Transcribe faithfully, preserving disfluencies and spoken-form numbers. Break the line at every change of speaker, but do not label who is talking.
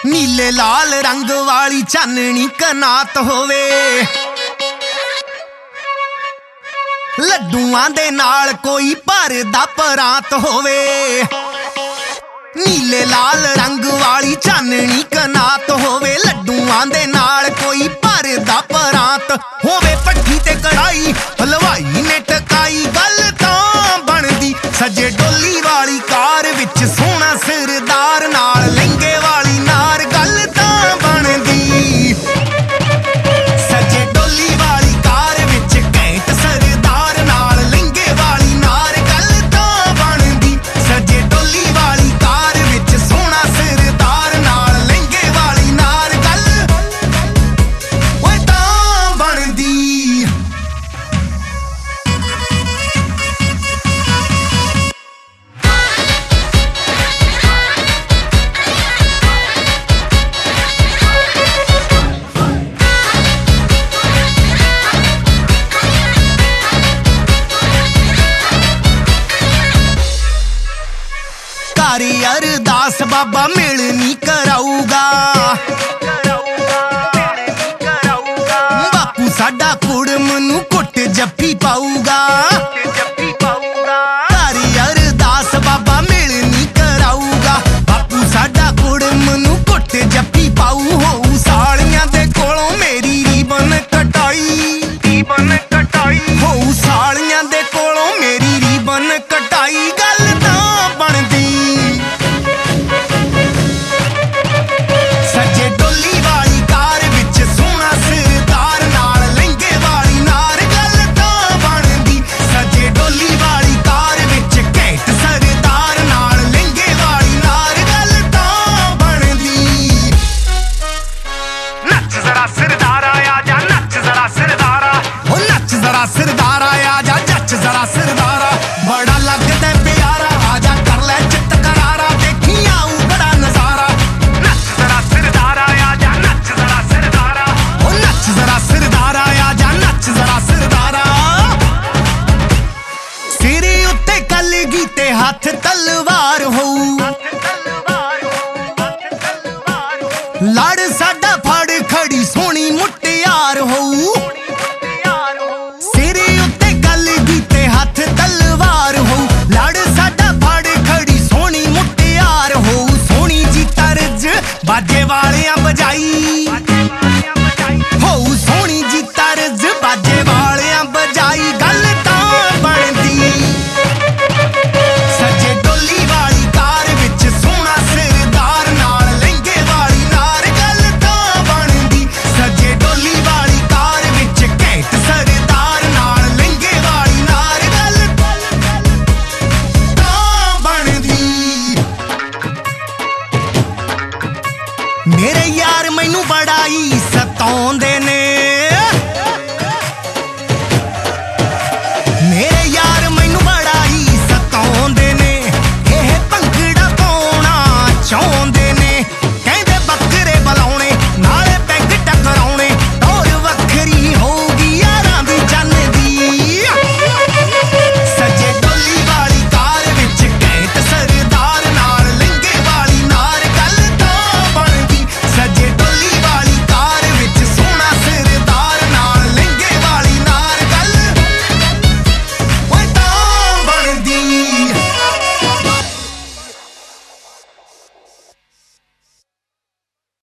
नीले लाल रंग वाली चाननी कनात होवे, लड्डूआं दे नाल कोई भरदा परात होवे। नीले लाल रंग वाली चाननी कनात होवे, लड्डूआं दे नाल कोई भरदा परात होवे। भट्ठी ते कढ़ाई हलवाई ने टकाई, गल तां बनदी सजे डोली वाली कार विच सोहना सरदार नाल लहंगे वाली नार, गल तां बनदी सजे डोली वाली कार विच घैंट सरदार नाल लहंगे वाली नार, गल तां बनदी सजे डोली वाली कार विच सोहना सरदार नाल लहंगे वाली नार, गल ओए तां बनदी। कारी अरदास बाबा मिलनी कराऊगा, बापू साडा कुड़म नू कुट जप्पी पाऊगा। कारी अरदास बाबा मिलनी कराऊगा, बापू साडा कुड़म नू कुट जप्पी पाऊ। होऊ सालियां दे कोलों मेरी रीबन कटाई, रीबन कटाई होऊ सालियां दे कोलों मेरी रीबन कटाई, गल तां बनदी सजे डोली वाली कार विच सोहना सरदार नाल लहंगे वाली नार, गल तां बनदी सजे डोली वाली कार विच घैंट सरदार नाल लहंगे वाली नार, गल तां बनदी। नच जरा सरदारा, आ जा नच जरा सरदारा, ओ नच जरा सरदारा।